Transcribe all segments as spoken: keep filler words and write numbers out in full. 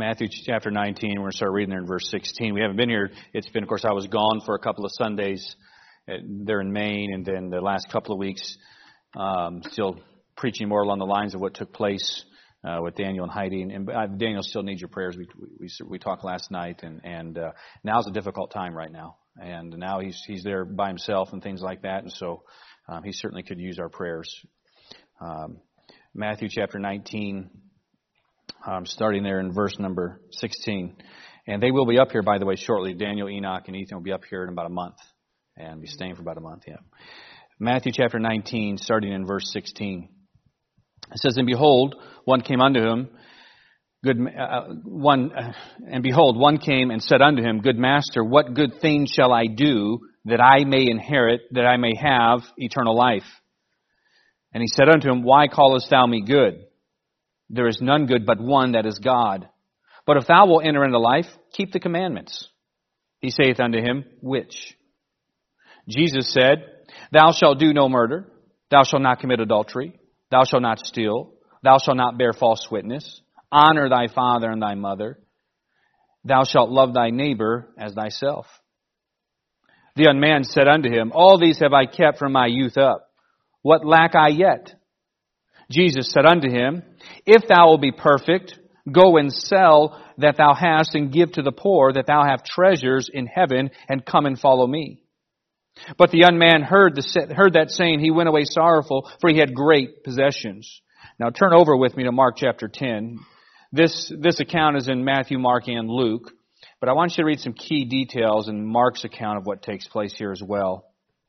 Matthew chapter nineteen. We're going to start reading there in verse sixteen. We haven't been here. It's been, of course, I was gone for a couple of Sundays there in Maine, and then the last couple of weeks um, still preaching more along the lines of what took place uh, with Daniel and Heidi. And, and uh, Daniel still needs your prayers. We we we talked last night, and and uh, now's a difficult time right now. And now he's he's there by himself and things like that, and so um, he certainly could use our prayers. Um, Matthew chapter nineteen. Um, starting there in verse number sixteen. And they will be up here, by the way, shortly. Daniel, Enoch, and Ethan will be up here in about a month. And be staying for about a month, yeah. Matthew chapter nineteen, starting in verse sixteen. It says, And behold, one came unto him, good uh, one, uh, and behold, one came and said unto him, Good master, what good thing shall I do that I may inherit, that I may have eternal life? And he said unto him, Why callest thou me good? There is none good but one, that is God. But if thou wilt enter into life, keep the commandments. He saith unto him, Which? Jesus said, Thou shalt do no murder. Thou shalt not commit adultery. Thou shalt not steal. Thou shalt not bear false witness. Honor thy father and thy mother. Thou shalt love thy neighbor as thyself. The young man said unto him, All these have I kept from my youth up. What lack I yet? Jesus said unto him, If thou wilt be perfect, go and sell that thou hast, and give to the poor, that thou have treasures in heaven, and come and follow me. But the young man heard the heard that saying, he went away sorrowful, for he had great possessions. Now turn over with me to Mark chapter ten. This this account is in Matthew, Mark, and Luke, but I want you to read some key details in Mark's account of what takes place here as well.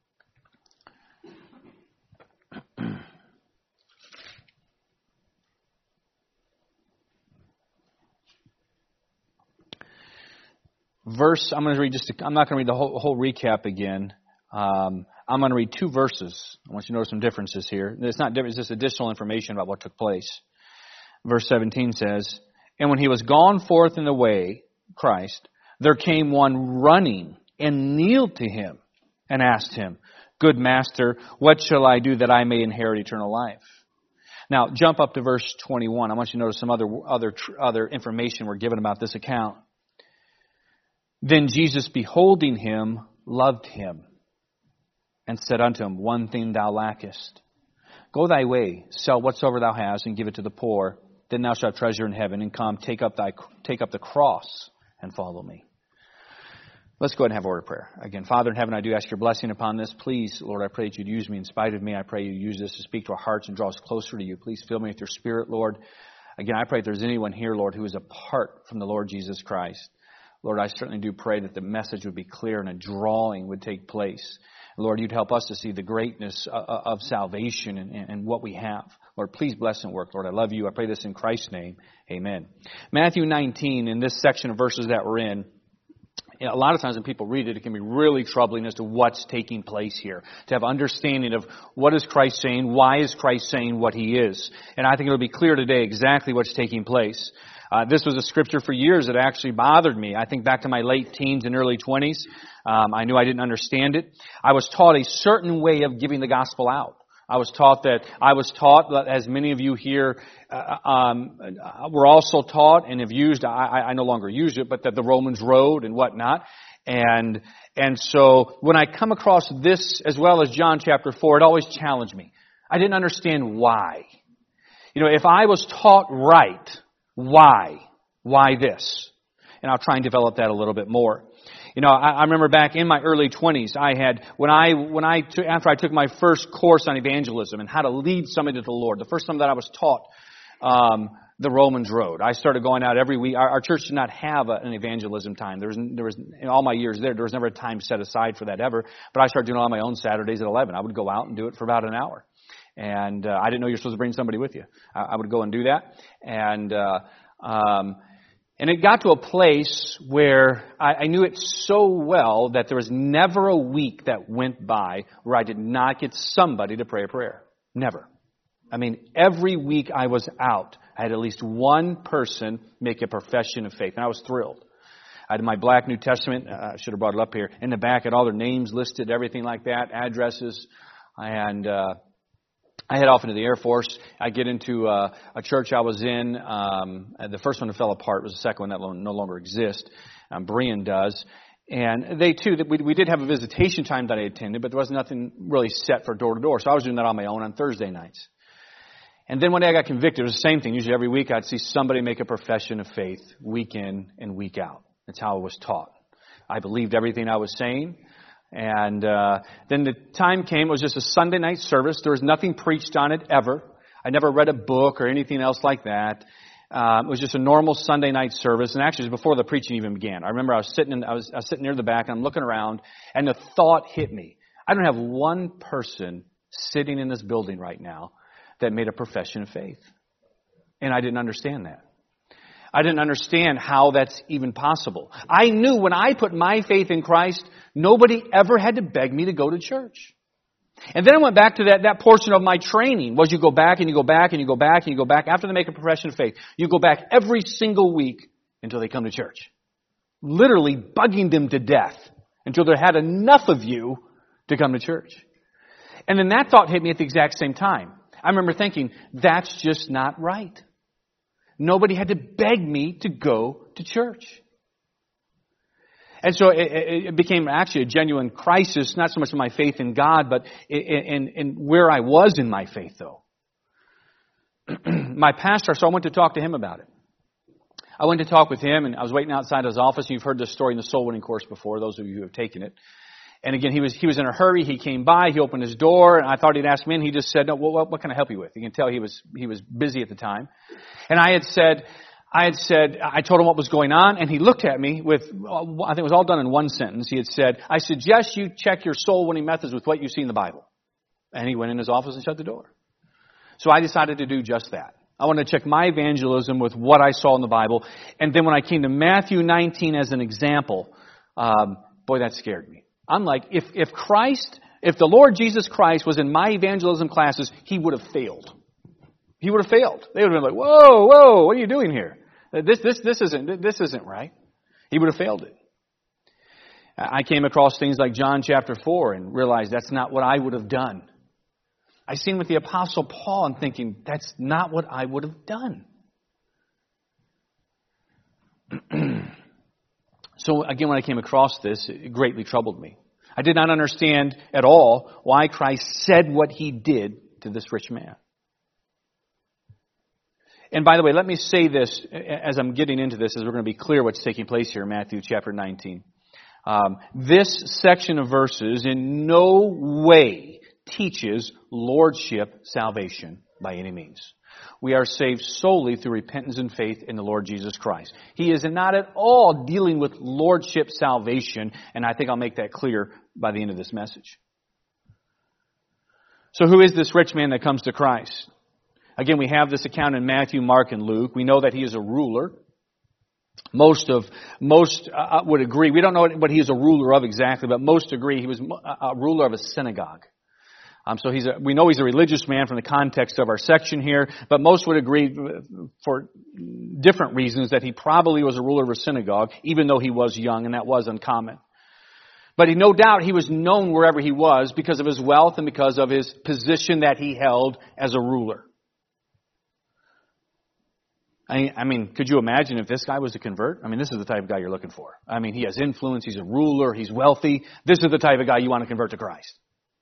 Verse, I'm going to read just, a, I'm not going to read the whole, whole recap again. Um, I'm going to read two verses. I want you to notice some differences here. It's not different, it's just additional information about what took place. Verse seventeen says, And when he was gone forth in the way, Christ, there came one running and kneeled to him and asked him, Good master, what shall I do that I may inherit eternal life? Now, jump up to verse twenty-one. I want you to notice some other, other, other information we're given about this account. Then Jesus, beholding him, loved him, and said unto him, One thing thou lackest. Go thy way, sell whatsoever thou hast, and give it to the poor. Then thou shalt have treasure in heaven, and come, take up thy take up the cross, and follow me. Let's go ahead and have a word of prayer. Again, Father in heaven, I do ask your blessing upon this. Please, Lord, I pray that you'd use me in spite of me. I pray you use this to speak to our hearts and draw us closer to you. Please fill me with your Spirit, Lord. Again, I pray if there's anyone here, Lord, who is apart from the Lord Jesus Christ, Lord, I certainly do pray that the message would be clear and a drawing would take place. Lord, you'd help us to see the greatness of salvation and, and what we have. Lord, please bless and work. Lord, I love you. I pray this in Christ's name. Amen. Matthew nineteen, in this section of verses that we're in, a lot of times when people read it, it can be really troubling as to what's taking place here. To have understanding of what is Christ saying, why is Christ saying what he is. And I think it'll be clear today exactly what's taking place. Uh, this was a scripture for years that actually bothered me. I think back to my late teens and early twenties. Um, I knew I didn't understand it. I was taught a certain way of giving the gospel out. I was taught that, I was taught, as many of you here uh, um, were also taught and have used, I, I no longer use it, but that the Romans road and whatnot. And, and so when I come across this as well as John chapter four, it always challenged me. I didn't understand why. You know, if I was taught right, why? Why this? And I'll try and develop that a little bit more. You know, I, I remember back in my early twenties, I had, when I, when I, took, after I took my first course on evangelism and how to lead somebody to the Lord, the first time that I was taught, um, the Romans road. I started going out every week. Our, our church did not have a, an evangelism time. There was, there was, in all my years there, there was never a time set aside for that ever. But I started doing it on my own Saturdays at eleven. I would go out and do it for about an hour. And uh, I didn't know you were supposed to bring somebody with you. I, I would go and do that. And uh, um, and it got to a place where I, I knew it so well that there was never a week that went by where I did not get somebody to pray a prayer. Never. I mean, every week I was out, I had at least one person make a profession of faith. And I was thrilled. I had my black New Testament. Uh, I should have brought it up here. In the back, I had all their names listed, everything like that, addresses. And uh I head off into the Air Force. I get into uh, a church I was in. Um, the first one that fell apart was the second one that no longer exists. Um, Berean does. And they too, we, we did have a visitation time that I attended, but there was nothing really set for door to door. So I was doing that on my own on Thursday nights. And then one day I got convicted. It was the same thing. Usually every week I'd see somebody make a profession of faith week in and week out. That's how I was taught. I believed everything I was saying. And uh, then the time came, it was just a Sunday night service. There was nothing preached on it ever. I never read a book or anything else like that. Uh, it was just a normal Sunday night service. And actually, it was before the preaching even began. I remember I was sitting in, I was, I was sitting near the back, and I'm looking around, and the thought hit me. I don't have one person sitting in this building right now that made a profession of faith. And I didn't understand that. I didn't understand how that's even possible. I knew when I put my faith in Christ, nobody ever had to beg me to go to church. And then I went back to that, that portion of my training was you go back and you go back and you go back and you go back after they make a profession of faith. You go back every single week until they come to church. Literally bugging them to death until they had enough of you to come to church. And then that thought hit me at the exact same time. I remember thinking, that's just not right. Nobody had to beg me to go to church. And so it, it became actually a genuine crisis, not so much in my faith in God, but in, in, in where I was in my faith, though. My pastor, so I went to talk to him about it. I went to talk with him, and I was waiting outside his office. You've heard this story in the soul winning course before, those of you who have taken it. And again, he was he was in a hurry. He came by. He opened his door, and I thought he'd ask me, and he just said, "No, what, what can I help you with?" You can tell he was he was busy at the time. And I had said, I had said, I told him what was going on, and he looked at me with, I think it was all done in one sentence. He had said, "I suggest you check your soul winning methods with what you see in the Bible." And he went in his office and shut the door. So I decided to do just that. I wanted to check my evangelism with what I saw in the Bible. And then when I came to Matthew nineteen as an example, um, boy, that scared me. I'm like, if, if Christ, if the Lord Jesus Christ was in my evangelism classes, he would have failed. He would have failed. They would have been like, whoa, whoa, what are you doing here? This, this, this isn't, this isn't right. He would have failed it. I came across things like John chapter four and realized that's not what I would have done. I seen with the Apostle Paul and thinking, that's not what I would have done. So again, when I came across this, it greatly troubled me. I did not understand at all why Christ said what he did to this rich man. And by the way, let me say this as I'm getting into this, as we're going to be clear what's taking place here in Matthew chapter nineteen. Um, this section of verses in no way teaches lordship salvation by any means. We are saved solely through repentance and faith in the Lord Jesus Christ. He is not at all dealing with lordship salvation, and I think I'll make that clear by the end of this message. So who is this rich man that comes to Christ? Again, we have this account in Matthew, Mark, and Luke. We know that he is a ruler. Most of most uh, would agree. We don't know what he is a ruler of exactly, but most agree he was a ruler of a synagogue. Um, so he's a, we know he's a religious man from the context of our section here, but most would agree for different reasons that he probably was a ruler of a synagogue, even though he was young, and that was uncommon. But he, no doubt he was known wherever he was because of his wealth and because of his position that he held as a ruler. I, I mean, could you imagine if this guy was a convert? I mean, this is the type of guy you're looking for. I mean, he has influence, he's a ruler, he's wealthy. This is the type of guy you want to convert to Christ.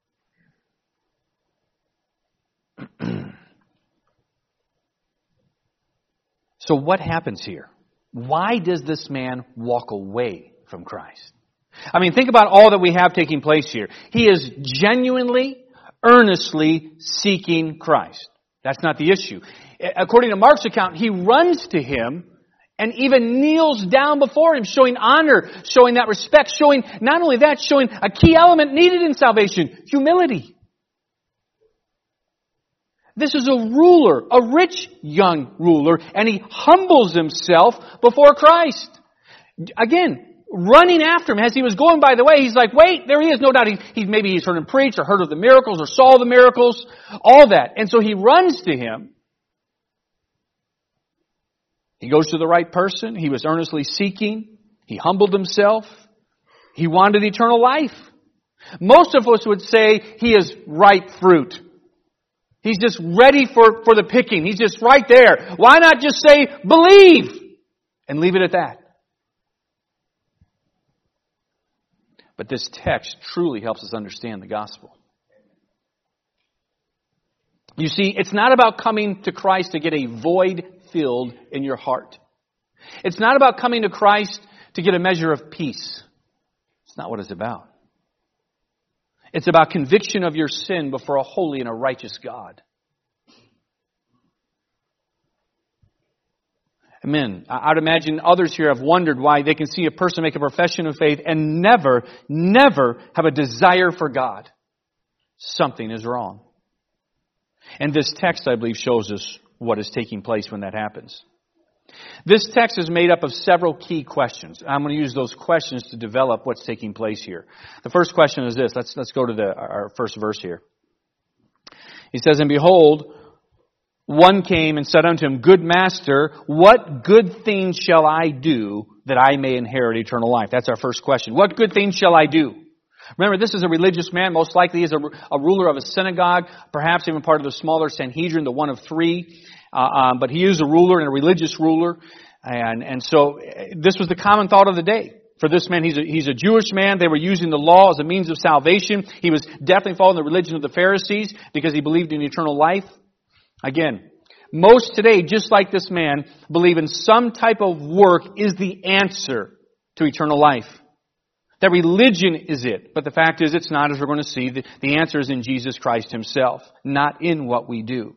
So what happens here? Why does this man walk away from Christ? I mean, think about all that we have taking place here. He is genuinely, earnestly seeking Christ. That's not the issue. According to Mark's account, he runs to him and even kneels down before him, showing honor, showing that respect, showing, not only that, showing a key element needed in salvation, humility. This is a ruler, a rich young ruler, and he humbles himself before Christ. Again, running after him as he was going by the way, he's like, wait, there he is. No doubt he, he maybe he's heard him preach or heard of the miracles or saw the miracles, all that. And so he runs to him. He goes to the right person. He was earnestly seeking. He humbled himself. He wanted eternal life. Most of us would say he is ripe fruit. He's just ready for, for the picking. He's just right there. Why not just say, believe, and leave it at that? But this text truly helps us understand the gospel. You see, it's not about coming to Christ to get a void filled in your heart. It's not about coming to Christ to get a measure of peace. It's not what it's about. It's about conviction of your sin before a holy and a righteous God. Amen. I'd imagine others here have wondered why they can see a person make a profession of faith and never, never have a desire for God. Something is wrong. And this text, I believe, shows us what is taking place when that happens. This text is made up of several key questions. I'm going to use those questions to develop what's taking place here. The first question is this. Let's, let's go to the, our first verse here. He says, and behold, one came and said unto him, Good master, what good thing shall I do that I may inherit eternal life? That's our first question. What good thing shall I do? Remember, this is a religious man. Most likely he is a, a ruler of a synagogue, perhaps even part of the smaller Sanhedrin, the one of three. Uh, um, but he is a ruler and a religious ruler. And, and so this was the common thought of the day. For this man, he's a, he's a Jewish man. They were using the law as a means of salvation. He was definitely following the religion of the Pharisees because he believed in eternal life. Again, most today, just like this man, believe in some type of work is the answer to eternal life. That religion is it. But the fact is, it's not, as we're going to see. The, the answer is in Jesus Christ Himself, not in what we do.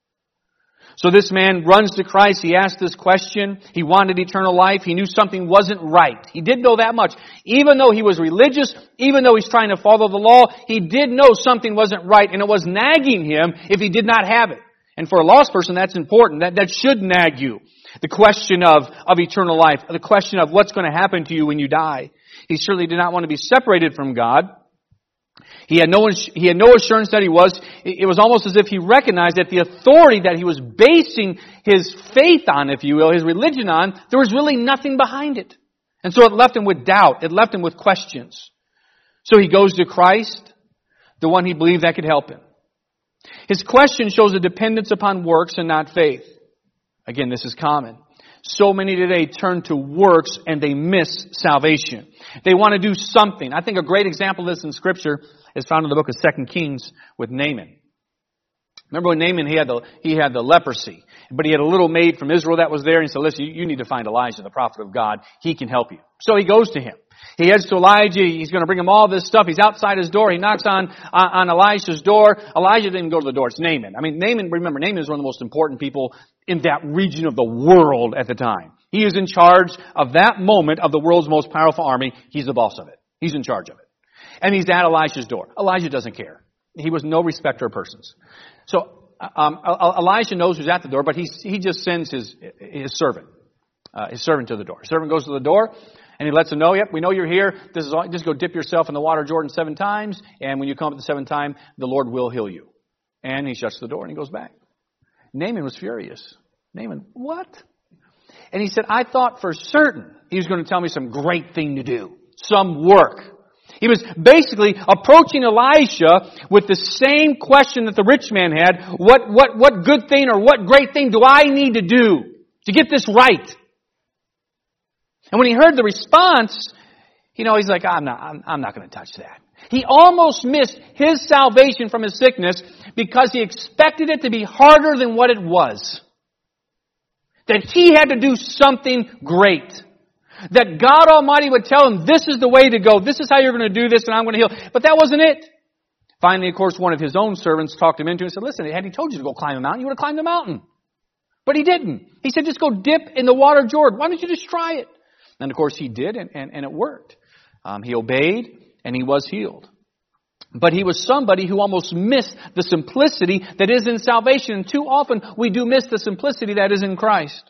So this man runs to Christ. He asked this question. He wanted eternal life. He knew something wasn't right. He did know that much. Even though he was religious, even though he's trying to follow the law, he did know something wasn't right, and it was nagging him if he did not have it. And for a lost person, that's important. That, that should nag you. The question of, of eternal life. The question of what's going to happen to you when you die. He certainly did not want to be separated from God. He had no, he had no assurance that he was. It was almost as if he recognized that the authority that he was basing his faith on, if you will, his religion on, there was really nothing behind it. And so it left him with doubt. It left him with questions. So he goes to Christ, the one he believed that could help him. His question shows a dependence upon works and not faith. Again, this is common. So many today turn to works and they miss salvation. They want to do something. I think a great example of this in Scripture is found in the book of Second Kings with Naaman. Remember when Naaman, he had the, he had the leprosy, but he had a little maid from Israel that was there, and he said, listen, you, you need to find Elijah, the prophet of God. He can help you. So he goes to him. He heads to Elijah. He's going to bring him all this stuff. He's outside his door. He knocks on, on, on Elijah's door. Elijah didn't go to the door. It's Naaman. I mean, Naaman, remember, Naaman is one of the most important people in that region of the world at the time. He is in charge of that moment of the world's most powerful army. He's the boss of it. He's in charge of it. And he's at Elijah's door. Elijah doesn't care. He was no respecter of persons. So um, Elijah knows who's at the door, but he he just sends his his servant, uh, his servant to the door. His servant goes to the door, and he lets him know, yep, we know you're here. This is all, just go dip yourself in the water of Jordan seven times, and when you come up the seventh time, the Lord will heal you. And he shuts the door and he goes back. Naaman was furious. Naaman, what? And he said, I thought for certain he was going to tell me some great thing to do, some work. He was basically approaching Elisha with the same question that the rich man had. What, what, what good thing or what great thing do I need to do to get this right? And when he heard the response, you know, he's like, I'm not, I'm, I'm not going to touch that. He almost missed his salvation from his sickness because he expected it to be harder than what it was. That he had to do something great. That God Almighty would tell him, this is the way to go. This is how you're going to do this, and I'm going to heal. But that wasn't it. Finally, of course, one of his own servants talked him into it and said, listen, had he told you to go climb a mountain, you would have climbed the mountain. But he didn't. He said, just go dip in the water of Jordan. Why don't you just try it? And of course he did, and, and, and it worked. Um, he obeyed, and he was healed. But he was somebody who almost missed the simplicity that is in salvation. And too often we do miss the simplicity that is in Christ.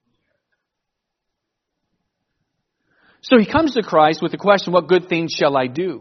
So he comes to Christ with the question, what good things shall I do?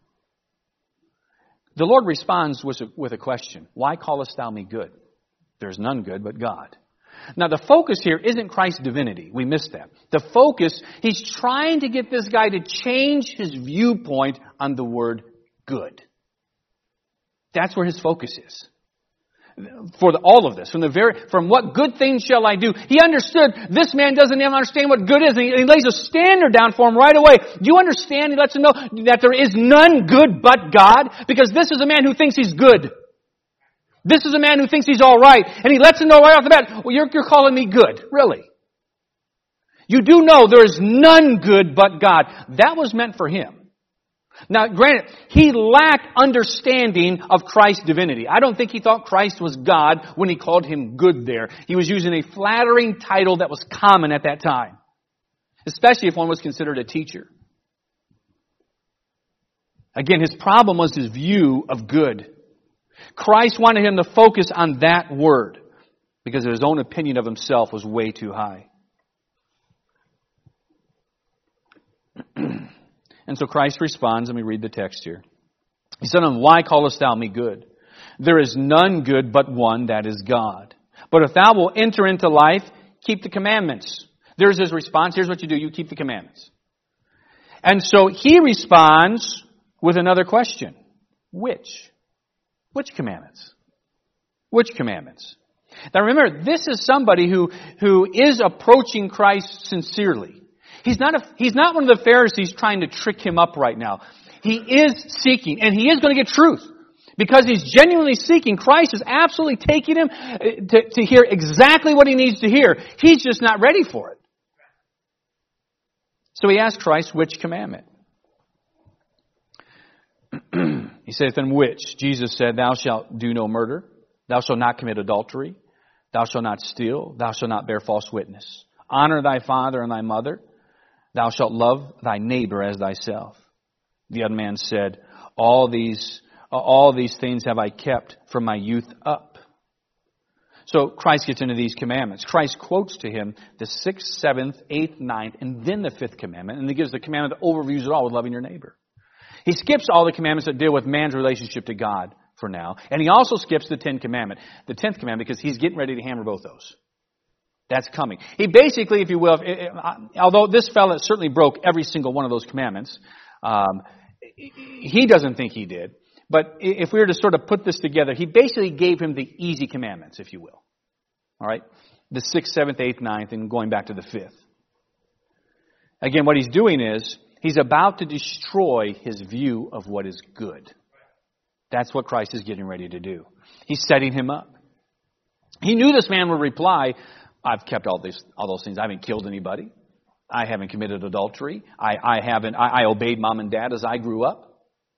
The Lord responds with a, with a question. Why callest thou me good? There's none good but God. Now the focus here isn't Christ's divinity. We missed that. The focus, he's trying to get this guy to change his viewpoint on the word good. That's where his focus is. for the, all of this. From the very, from what good things shall I do? He understood this man doesn't even understand what good is. And he, he lays a standard down for him right away. Do you understand? He lets him know that there is none good but God. Because this is a man who thinks he's good. This is a man who thinks he's all right. And he lets him know right off the bat, well, you're, you're calling me good. Really? You do know there is none good but God. That was meant for him. Now, granted, he lacked understanding of Christ's divinity. I don't think he thought Christ was God when he called him good there. He was using a flattering title that was common at that time, especially if one was considered a teacher. Again, his problem was his view of good. Christ wanted him to focus on that word because his own opinion of himself was way too high. And so Christ responds, let me read the text here. He said, why callest thou me good? There is none good but one, that is God. But if thou wilt enter into life, keep the commandments. There's his response. Here's what you do. You keep the commandments. And so he responds with another question. Which? Which commandments? Which commandments? Now remember, this is somebody who, who is approaching Christ sincerely. He's not a, he's not one of the Pharisees trying to trick him up right now. He is seeking, and he is going to get truth. Because he's genuinely seeking, Christ is absolutely taking him to, to hear exactly what he needs to hear. He's just not ready for it. So he asked Christ, which commandment? He said, then which? Jesus said, thou shalt do no murder. Thou shalt not commit adultery. Thou shalt not steal. Thou shalt not bear false witness. Honor thy father and thy mother. Thou shalt love thy neighbor as thyself. The other man said, all these, all these things have I kept from my youth up. So Christ gets into these commandments. Christ quotes to him the sixth, seventh, eighth, ninth, and then the fifth commandment. And he gives the commandment that overviews it all with loving your neighbor. He skips all the commandments that deal with man's relationship to God for now. And he also skips the tenth commandment. The tenth commandment because he's getting ready to hammer both those. That's coming. He basically, if you will, although this fellow certainly broke every single one of those commandments, um, he doesn't think he did. But if we were to sort of put this together, he basically gave him the easy commandments, if you will. All right? The sixth, seventh, eighth, ninth, and going back to the fifth. Again, what he's doing is, he's about to destroy his view of what is good. That's what Christ is getting ready to do. He's setting him up. He knew this man would reply, I've kept all these, all those things. I haven't killed anybody. I haven't committed adultery. I, I haven't, I, I obeyed mom and dad as I grew up.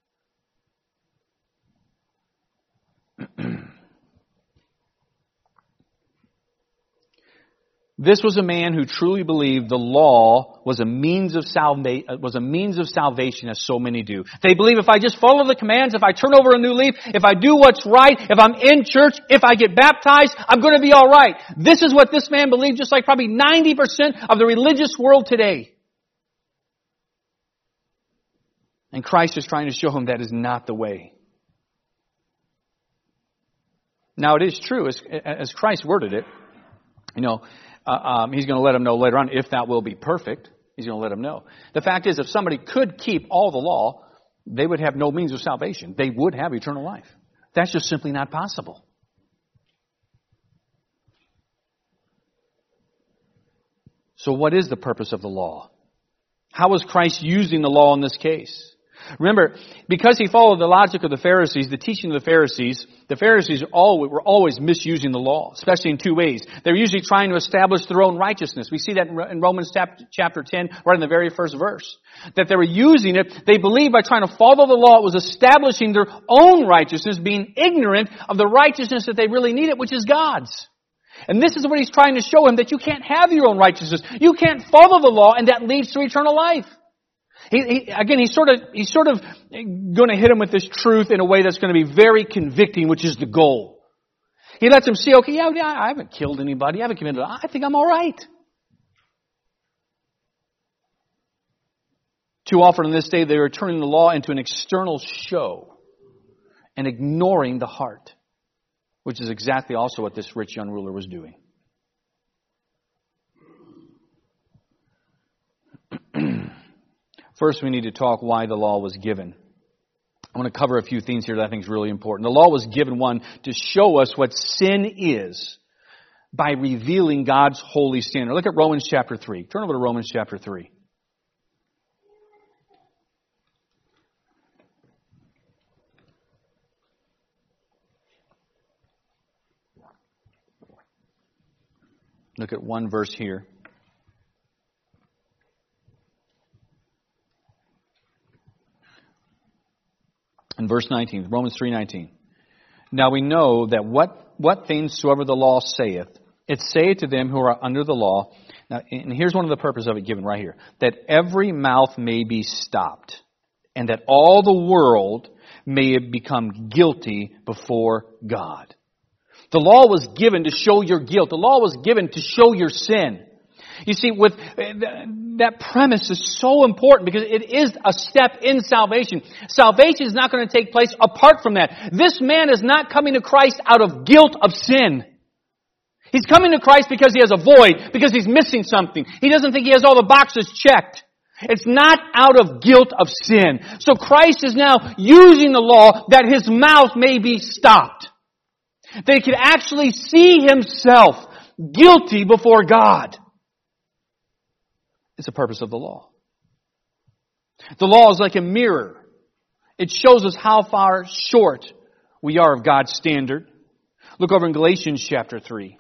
This was a man who truly believed the law was a means of salva- was a means of salvation, as so many do. They believe if I just follow the commands, if I turn over a new leaf, if I do what's right, if I'm in church, if I get baptized, I'm going to be all right. This is what this man believed, just like probably ninety percent of the religious world today. And Christ is trying to show him that is not the way. Now it is true, as, as Christ worded it, you know, Uh, um, he's going to let him know later on, if that will be perfect. He's going to let him know. The fact is, if somebody could keep all the law, they would have no means of salvation. They would have eternal life. That's just simply not possible. So what is the purpose of the law? How is Christ using the law in this case? Remember, because he followed the logic of the Pharisees, the teaching of the Pharisees, the Pharisees always, were always misusing the law, especially in two ways. They're usually trying to establish their own righteousness. We see that in Romans chapter ten, right in the very first verse. That they were using it, they believed by trying to follow the law, it was establishing their own righteousness, being ignorant of the righteousness that they really needed, which is God's. And this is what he's trying to show him, that you can't have your own righteousness. You can't follow the law, and that leads to eternal life. He, he, again, he's sort of he's sort of going to hit him with this truth in a way that's going to be very convicting, which is the goal. He lets him see, okay, yeah, yeah, I haven't killed anybody, I haven't committed, I think I'm all right. Too often in this day, they are turning the law into an external show and ignoring the heart, which is exactly also what this rich young ruler was doing. First, we need to talk why the law was given. I want to cover a few things here that I think is really important. The law was given, one, to show us what sin is by revealing God's holy standard. Look at Romans chapter three. Turn over to Romans chapter three. Look at one verse here. In verse nineteen, Romans three nineteen. Now we know that what, what things soever the law saith, it saith to them who are under the law. Now, and here's one of the purposes of it given right here. That every mouth may be stopped, and that all the world may become guilty before God. The law was given to show your guilt. The law was given to show your sin. You see, with that premise is so important because it is a step in salvation. Salvation is not going to take place apart from that. This man is not coming to Christ out of guilt of sin. He's coming to Christ because he has a void, because he's missing something. He doesn't think he has all the boxes checked. It's not out of guilt of sin. So Christ is now using the law that his mouth may be stopped. That he could actually see himself guilty before God. It's the purpose of the law. The law is like a mirror. It shows us how far short we are of God's standard. Look over in Galatians chapter three.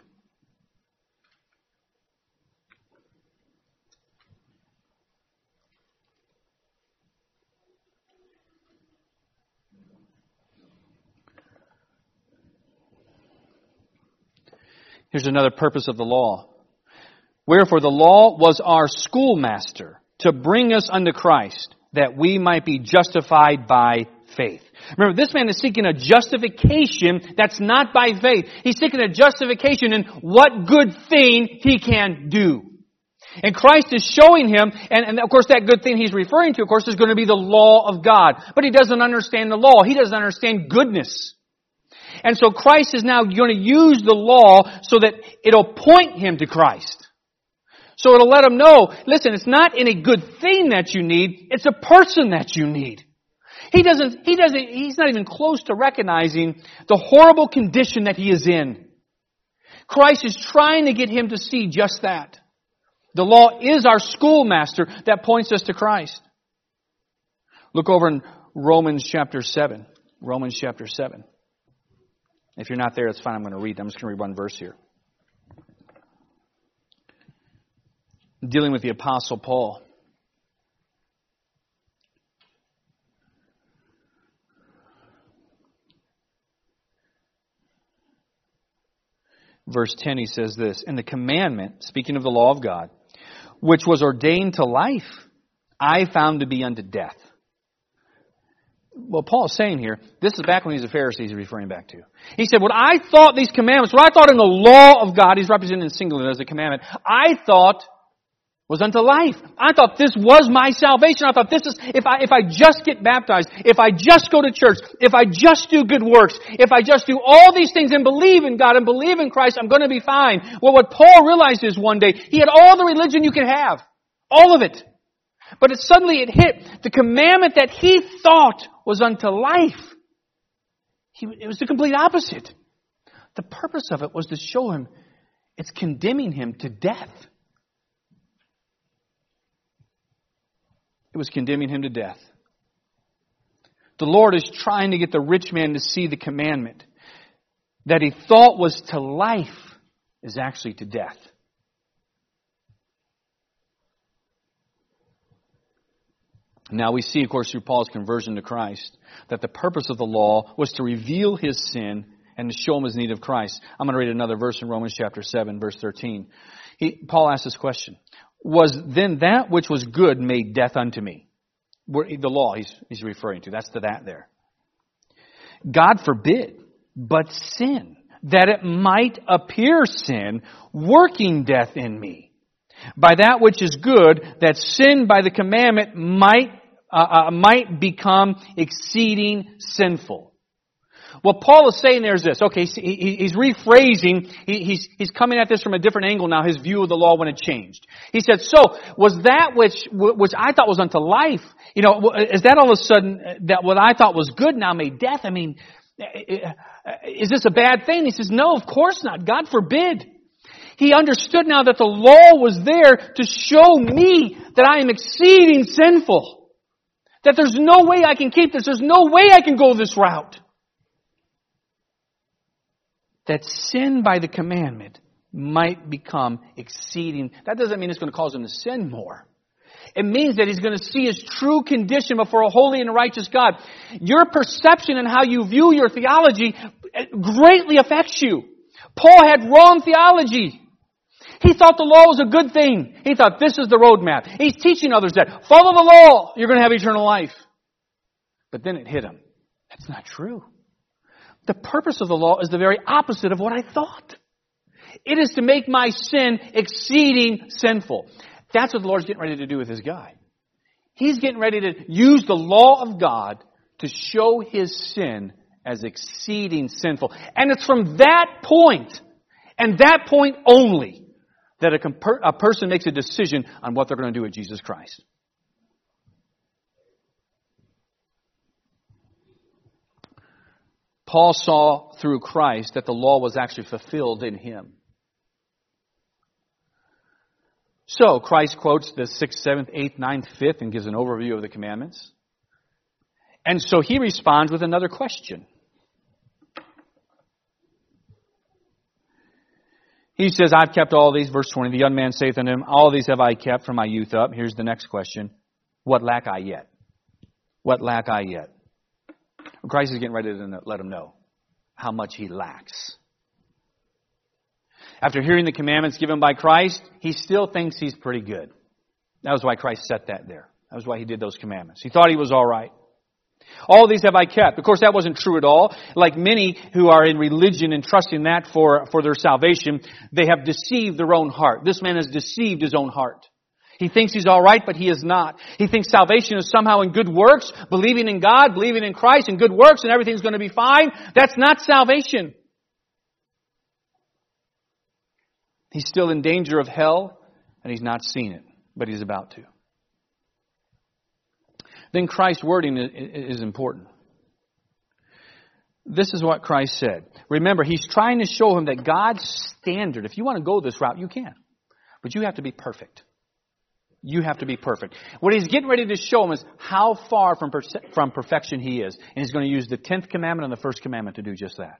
Here's another purpose of the law. Wherefore the law was our schoolmaster to bring us unto Christ, that we might be justified by faith. Remember, this man is seeking a justification that's not by faith. He's seeking a justification in what good thing he can do. And Christ is showing him, and, and of course that good thing he's referring to, of course, is going to be the law of God. But he doesn't understand the law. He doesn't understand goodness. And so Christ is now going to use the law so that it'll point him to Christ. So it'll let him know, listen, it's not any good thing that you need, it's a person that you need. He doesn't, he doesn't, he's not even close to recognizing the horrible condition that he is in. Christ is trying to get him to see just that. The law is our schoolmaster that points us to Christ. Look over in Romans chapter seven. Romans chapter seven. If you're not there, it's fine. I'm going to read. I'm just going to read one verse here. Dealing with the Apostle Paul. Verse ten, he says this, "And the commandment," speaking of the law of God, "which was ordained to life, I found to be unto death." Well, Paul is saying here, this is back when he was a Pharisee he's referring back to. He said, what I thought these commandments, what I thought in the law of God, he's represented in singular as a commandment, I thought was unto life. I thought this was my salvation. I thought this is, if I, if I just get baptized, if I just go to church, if I just do good works, if I just do all these things and believe in God and believe in Christ, I'm going to be fine. Well, what Paul realized is one day, he had all the religion you can have. All of it. But it suddenly it hit the commandment that he thought was unto life. He, it was the complete opposite. The purpose of it was to show him it's condemning him to death. It was condemning him to death. The Lord is trying to get the rich man to see the commandment that he thought was to life is actually to death. Now we see, of course, through Paul's conversion to Christ, that the purpose of the law was to reveal his sin and to show him his need of Christ. I'm going to read another verse in Romans chapter seven, verse thirteen. He, Paul asks this question. Was then that which was good made death unto me? The law he's, he's referring to. That's to that there. God forbid, but sin, that it might appear sin, working death in me. By that which is good, that sin by the commandment might uh, uh, might become exceeding sinful. What Paul is saying there is this. Okay, he, he's rephrasing. He, he's, he's coming at this from a different angle now, his view of the law when it changed. He said, so, was that which, which I thought was unto life, you know, is that all of a sudden, that what I thought was good now made death? I mean, is this a bad thing? He says, no, of course not. God forbid. He understood now that the law was there to show me that I am exceeding sinful. That there's no way I can keep this. There's no way I can go this route. That sin by the commandment might become exceeding. That doesn't mean it's going to cause him to sin more. It means that he's going to see his true condition before a holy and righteous God. Your perception and how you view your theology greatly affects you. Paul had wrong theology. He thought the law was a good thing. He thought this is the roadmap. He's teaching others that follow the law, you're going to have eternal life. But then it hit him. That's not true. The purpose of the law is the very opposite of what I thought. It is to make my sin exceeding sinful. That's what the Lord's getting ready to do with His guy. He's getting ready to use the law of God to show His sin as exceeding sinful. And it's from that point, and that point only, that a, comper- a person makes a decision on what they're going to do with Jesus Christ. Paul saw through Christ that the law was actually fulfilled in Him. So, Christ quotes the sixth, seventh, eighth, ninth, fifth, and gives an overview of the commandments. And so He responds with another question. He says, I've kept all these, verse twenty, the young man saith unto him, all these have I kept from my youth up. Here's the next question. What lack I yet? What lack I yet? Christ is getting ready to let him know how much he lacks. After hearing the commandments given by Christ, he still thinks he's pretty good. That was why Christ set that there. That was why He did those commandments. He thought he was all right. All these have I kept. Of course, that wasn't true at all. Like many who are in religion and trusting that for, for their salvation, they have deceived their own heart. This man has deceived his own heart. He thinks he's all right, but he is not. He thinks salvation is somehow in good works, believing in God, believing in Christ, and good works, and everything's going to be fine. That's not salvation. He's still in danger of hell, and he's not seen it, but he's about to. Then Christ's wording is important. This is what Christ said. Remember, He's trying to show him that God's standard, if you want to go this route, you can. But you have to be perfect. You have to be perfect. What He's getting ready to show him is how far from, perce- from perfection he is. And He's going to use the tenth commandment and the first commandment to do just that.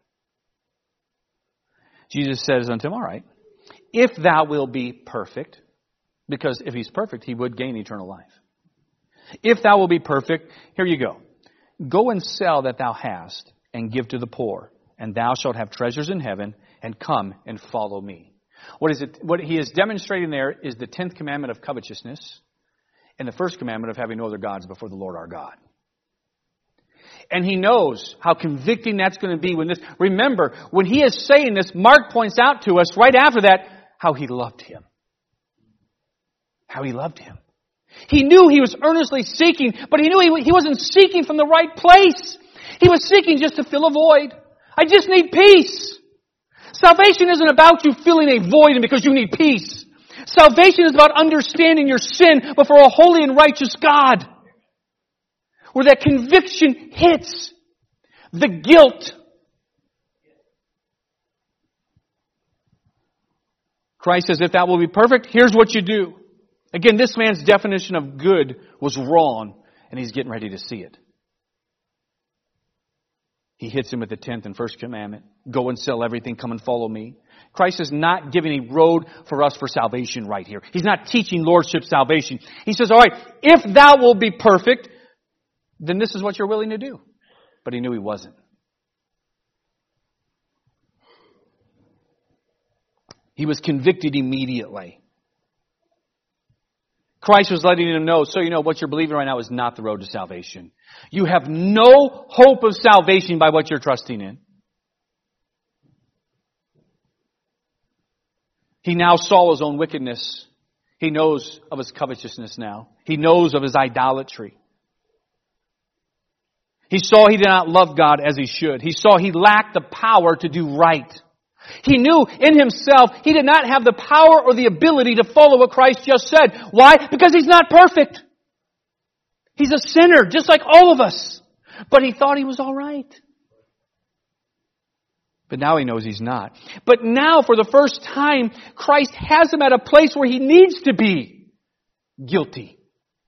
Jesus says unto him, all right, if thou wilt be perfect, because if He's perfect, He would gain eternal life. If thou wilt be perfect, here you go. Go and sell that thou hast, and give to the poor, and thou shalt have treasures in heaven, and come and follow me. What is it? What He is demonstrating there is the tenth commandment of covetousness, and the first commandment of having no other gods before the Lord our God. And He knows how convicting that's going to be when this. Remember, when He is saying this, Mark points out to us right after that how He loved him. How He loved him. He knew he was earnestly seeking, but he knew he, he wasn't seeking from the right place. He was seeking just to fill a void. I just need peace. Salvation isn't about you filling a void and because you need peace. Salvation is about understanding your sin before a holy and righteous God. Where that conviction hits the guilt. Christ says, if that will be perfect, here's what you do. Again, this man's definition of good was wrong, and he's getting ready to see it. He hits him with the tenth and first commandment. Go and sell everything, come and follow me. Christ is not giving a road for us for salvation right here. He's not teaching lordship salvation. He says, all right, if thou wilt be perfect, then this is what you're willing to do. But he knew he wasn't. He was convicted immediately. Christ was letting him know, so you know what you're believing right now is not the road to salvation. You have no hope of salvation by what you're trusting in. He now saw his own wickedness. He knows of his covetousness now. He knows of his idolatry. He saw he did not love God as he should. He saw he lacked the power to do right. He knew in himself he did not have the power or the ability to follow what Christ just said. Why? Because he's not perfect. He's a sinner, just like all of us. But he thought he was all right. But now he knows he's not. But now, for the first time, Christ has him at a place where he needs to be guilty.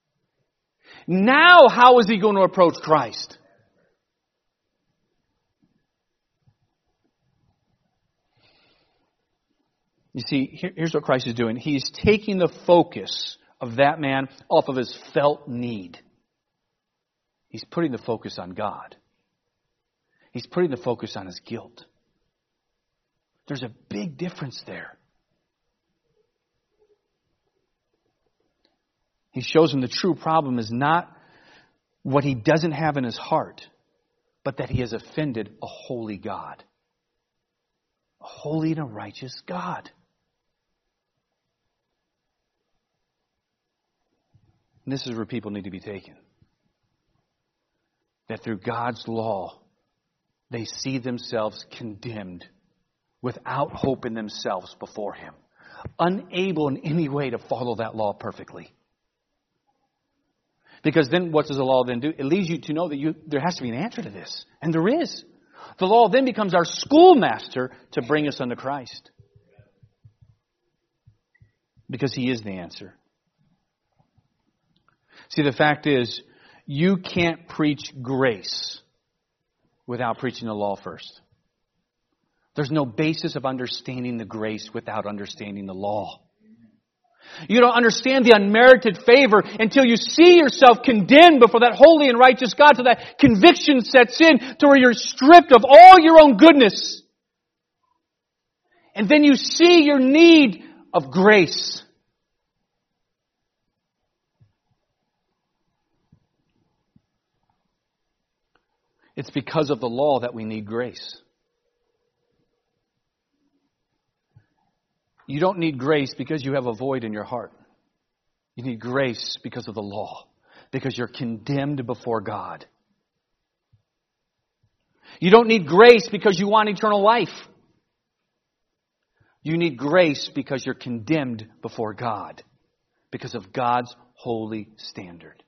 Now, how is he going to approach Christ? You see, here, here's what Christ is doing. He's taking the focus of that man off of his felt need. He's putting the focus on God. He's putting the focus on his guilt. There's a big difference there. He shows him the true problem is not what he doesn't have in his heart, but that he has offended a holy God. A holy and a righteous God. And this is where people need to be taken. That through God's law, they see themselves condemned without hope in themselves before Him. Unable in any way to follow that law perfectly. Because then what does the law then do? It leads you to know that you, there has to be an answer to this. And there is. The law then becomes our schoolmaster to bring us unto Christ. Because He is the answer. See, the fact is, you can't preach grace without preaching the law first. There's no basis of understanding the grace without understanding the law. You don't understand the unmerited favor until you see yourself condemned before that holy and righteous God, so that conviction sets in to where you're stripped of all your own goodness. And then you see your need of grace. It's because of the law that we need grace. You don't need grace because you have a void in your heart. You need grace because of the law. Because you're condemned before God. You don't need grace because you want eternal life. You need grace because you're condemned before God. Because of God's holy standard.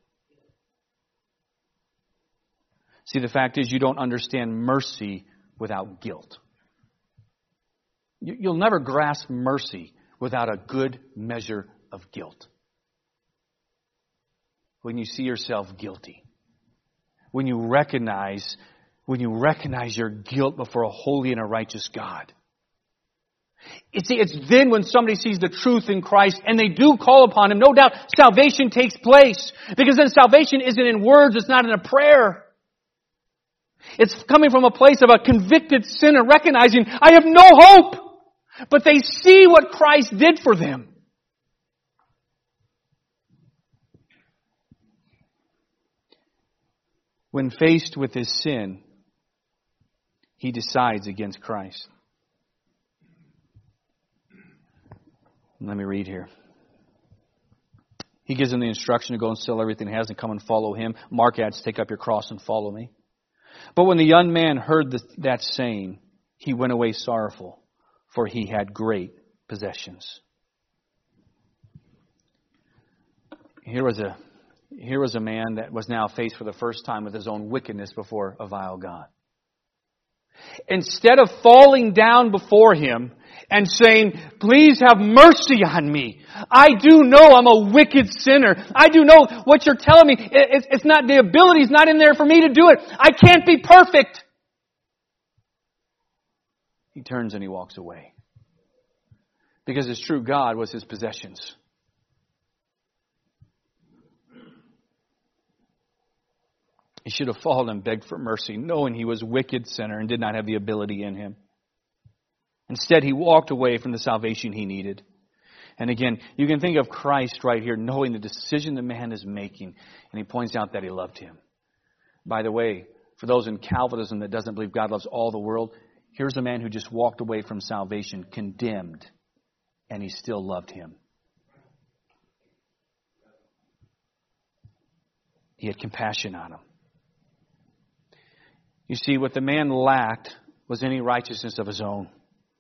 See, the fact is you don't understand mercy without guilt. You'll never grasp mercy without a good measure of guilt. When you see yourself guilty. When you recognize, when you recognize your guilt before a holy and a righteous God. It's, it's then when somebody sees the truth in Christ and they do call upon Him, no doubt salvation takes place. Because then salvation isn't in words, it's not in a prayer. It's coming from a place of a convicted sinner recognizing, I have no hope. But they see what Christ did for them. When faced with his sin, he decides against Christ. Let me read here. He gives him the instruction to go and sell everything he has and come and follow him. Mark adds, take up your cross and follow me. But when the young man heard the, that saying, he went away sorrowful, for he had great possessions. Here was a here was a man that was now faced for the first time with his own wickedness before a vile God. Instead of falling down before him and saying, please have mercy on me. I do know I'm a wicked sinner. I do know what you're telling me. It's, it's not, the ability's not in there for me to do it. I can't be perfect. He turns and he walks away. Because his true God was his possessions. He should have fallen and begged for mercy, knowing he was a wicked sinner and did not have the ability in him. Instead, he walked away from the salvation he needed. And again, you can think of Christ right here, knowing the decision the man is making. And he points out that he loved him. By the way, for those in Calvinism that doesn't believe God loves all the world, here's a man who just walked away from salvation, condemned, and he still loved him. He had compassion on him. You see, what the man lacked was any righteousness of his own.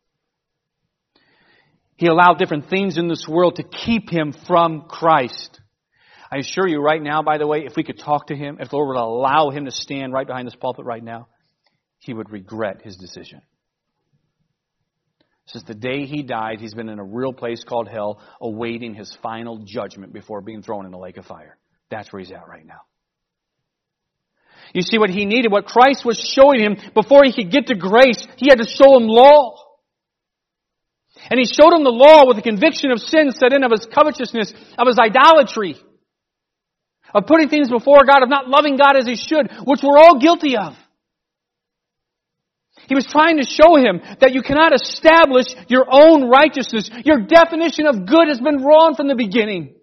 He allowed different things in this world to keep him from Christ. I assure you right now, by the way, if we could talk to him, if the Lord would allow him to stand right behind this pulpit right now, he would regret his decision. Since the day he died, he's been in a real place called hell, awaiting his final judgment before being thrown in the lake of fire. That's where he's at right now. You see, what he needed, what Christ was showing him before he could get to grace, he had to show him law. And he showed him the law with the conviction of sin set in, of his covetousness, of his idolatry, of putting things before God, of not loving God as he should, which we're all guilty of. He was trying to show him that you cannot establish your own righteousness. Your definition of good has been wrong from the beginning.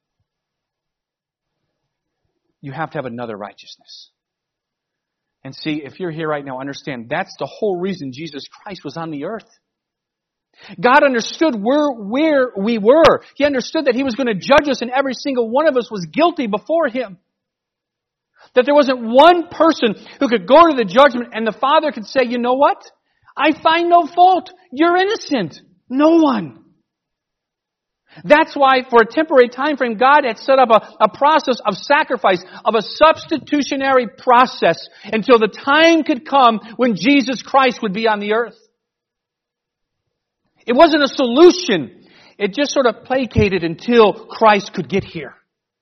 You have to have another righteousness. And see, if you're here right now, understand that's the whole reason Jesus Christ was on the earth. God understood where, where we were. He understood that He was going to judge us, and every single one of us was guilty before Him. That there wasn't one person who could go to the judgment and the Father could say, you know what? I find no fault. You're innocent. No one. That's why for a temporary time frame, God had set up a, a process of sacrifice, of a substitutionary process until the time could come when Jesus Christ would be on the earth. It wasn't a solution. It just sort of placated until Christ could get here.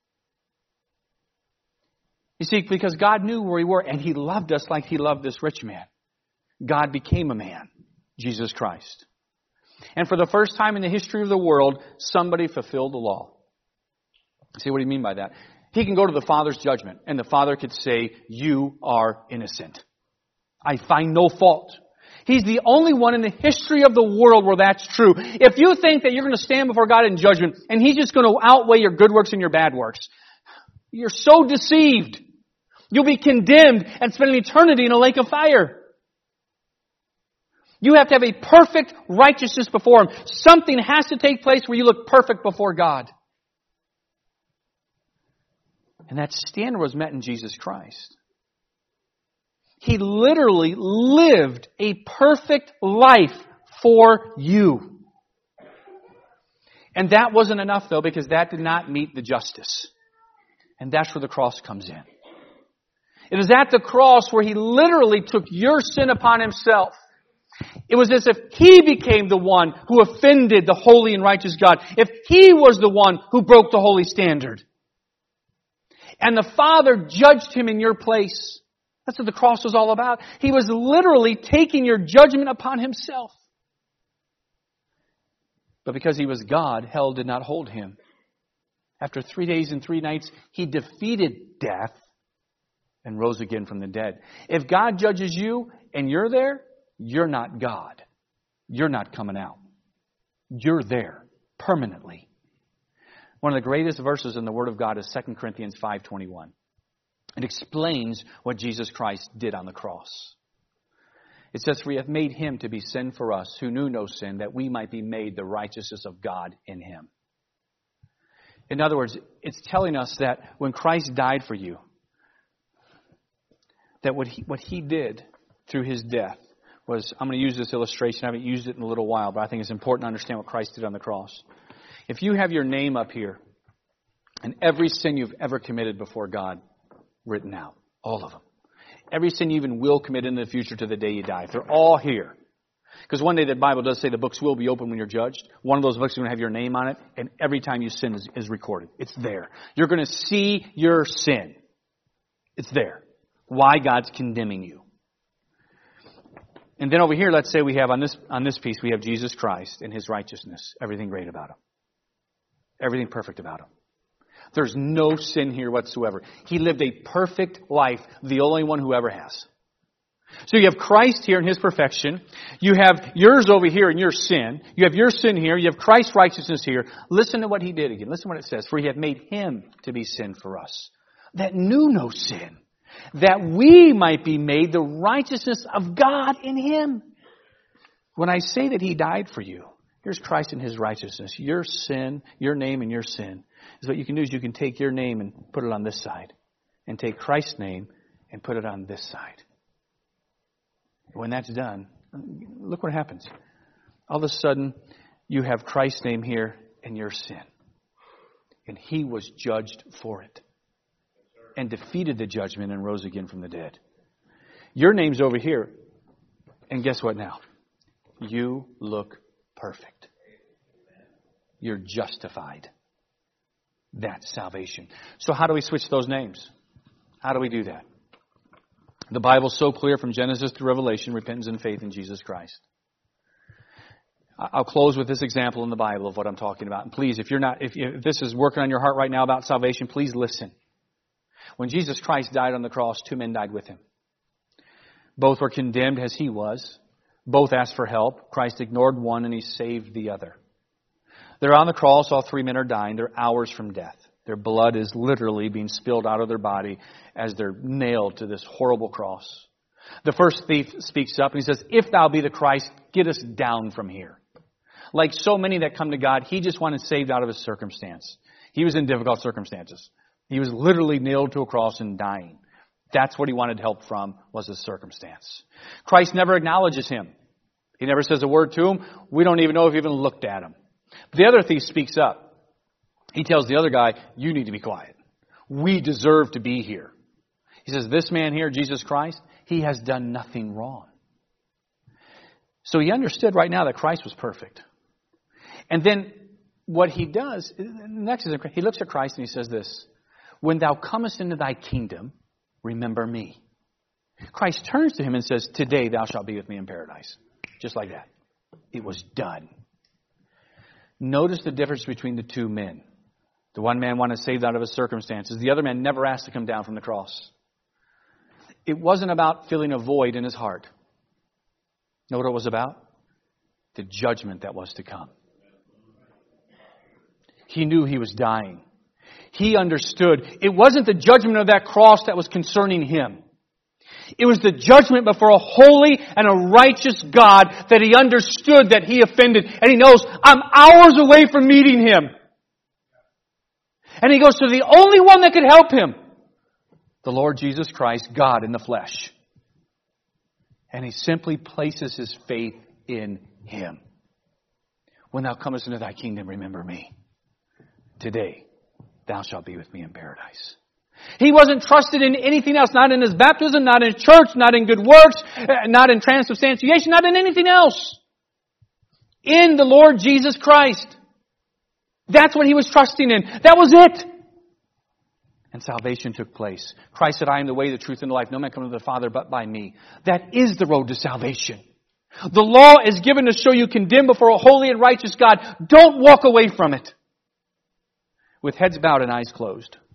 You see, because God knew where we were and He loved us like He loved this rich man. God became a man, Jesus Christ. And for the first time in the history of the world, somebody fulfilled the law. See what do you mean by that? He can go to the Father's judgment and the Father could say, you are innocent. I find no fault. He's the only one in the history of the world where that's true. If you think that you're going to stand before God in judgment and He's just going to outweigh your good works and your bad works, you're so deceived. You'll be condemned and spend an eternity in a lake of fire. You have to have a perfect righteousness before Him. Something has to take place where you look perfect before God. And that standard was met in Jesus Christ. He literally lived a perfect life for you. And that wasn't enough, though, because that did not meet the justice. And that's where the cross comes in. It is at the cross where He literally took your sin upon Himself. It was as if He became the one who offended the holy and righteous God. If He was the one who broke the holy standard. And the Father judged Him in your place. That's what the cross was all about. He was literally taking your judgment upon Himself. But because He was God, hell did not hold Him. After three days and three nights, He defeated death and rose again from the dead. If God judges you and you're there, you're not God. You're not coming out. You're there permanently. One of the greatest verses in the Word of God is Second Corinthians five twenty-one. It explains what Jesus Christ did on the cross. It says, for He hath made Him to be sin for us, who knew no sin, that we might be made the righteousness of God in Him. In other words, it's telling us that when Christ died for you, that what He, what he did through His death was, I'm going to use this illustration, I haven't used it in a little while, but I think it's important to understand what Christ did on the cross. If you have your name up here, and every sin you've ever committed before God written out, all of them. Every sin you even will commit in the future to the day you die. If they're all here. Because one day the Bible does say the books will be open when you're judged. One of those books is going to have your name on it, and every time you sin is, is recorded. It's there. You're going to see your sin. It's there. Why God's condemning you. And then over here, let's say we have on this on this piece, we have Jesus Christ and His righteousness. Everything great about Him. Everything perfect about Him. There's no sin here whatsoever. He lived a perfect life, the only one who ever has. So you have Christ here in His perfection. You have yours over here in your sin. You have your sin here. You have Christ's righteousness here. Listen to what He did again. Listen to what it says. For He hath made Him to be sin for us, that knew no sin, that we might be made the righteousness of God in Him. When I say that He died for you, here's Christ and His righteousness. Your sin, your name and your sin. Is what you can do is you can take your name and put it on this side. And take Christ's name and put it on this side. When that's done, look what happens. All of a sudden, you have Christ's name here in your sin. And He was judged for it. And defeated the judgment and rose again from the dead. Your name's over here. And guess what now? You look perfect. You're justified. That's salvation. So how do we switch those names? How do we do that? The Bible's so clear from Genesis to Revelation, repentance and faith in Jesus Christ. I'll close with this example in the Bible of what I'm talking about. And please, if you're not, if, if this is working on your heart right now about salvation, please listen. When Jesus Christ died on the cross, two men died with Him. Both were condemned as He was. Both asked for help. Christ ignored one and He saved the other. They're on the cross. All three men are dying. They're hours from death. Their blood is literally being spilled out of their body as they're nailed to this horrible cross. The first thief speaks up and he says, "If thou be the Christ, get us down from here." Like so many that come to God, he just wanted saved out of his circumstance. He was in difficult circumstances. He was literally nailed to a cross and dying. That's what he wanted help from, was his circumstance. Christ never acknowledges him. He never says a word to him. We don't even know if he even looked at him. The other thief speaks up. He tells the other guy, "You need to be quiet. We deserve to be here." He says, "This man here, Jesus Christ, he has done nothing wrong." So he understood right now that Christ was perfect. And then what he does, next is he looks at Christ and he says this, "When thou comest into thy kingdom, remember me." Christ turns to him and says, "Today thou shalt be with me in paradise." Just like that. It was done. Notice the difference between the two men. The one man wanted saved out of his circumstances. The other man never asked to come down from the cross. It wasn't about filling a void in his heart. Know what it was about? The judgment that was to come. He knew he was dying. He understood. It wasn't the judgment of that cross that was concerning him. It was the judgment before a holy and a righteous God that he understood that he offended. And he knows, I'm hours away from meeting him. And he goes to the only one that could help him. The Lord Jesus Christ, God in the flesh. And he simply places his faith in him. "When thou comest into thy kingdom, remember me. Today thou shalt be with me in paradise." He wasn't trusted in anything else, not in his baptism, not in church, not in good works, not in transubstantiation, not in anything else. In the Lord Jesus Christ. That's what he was trusting in. That was it. And salvation took place. Christ said, "I am the way, the truth, and the life. No man comes to the Father but by me." That is the road to salvation. The law is given to show you condemned before a holy and righteous God. Don't walk away from it. With heads bowed and eyes closed.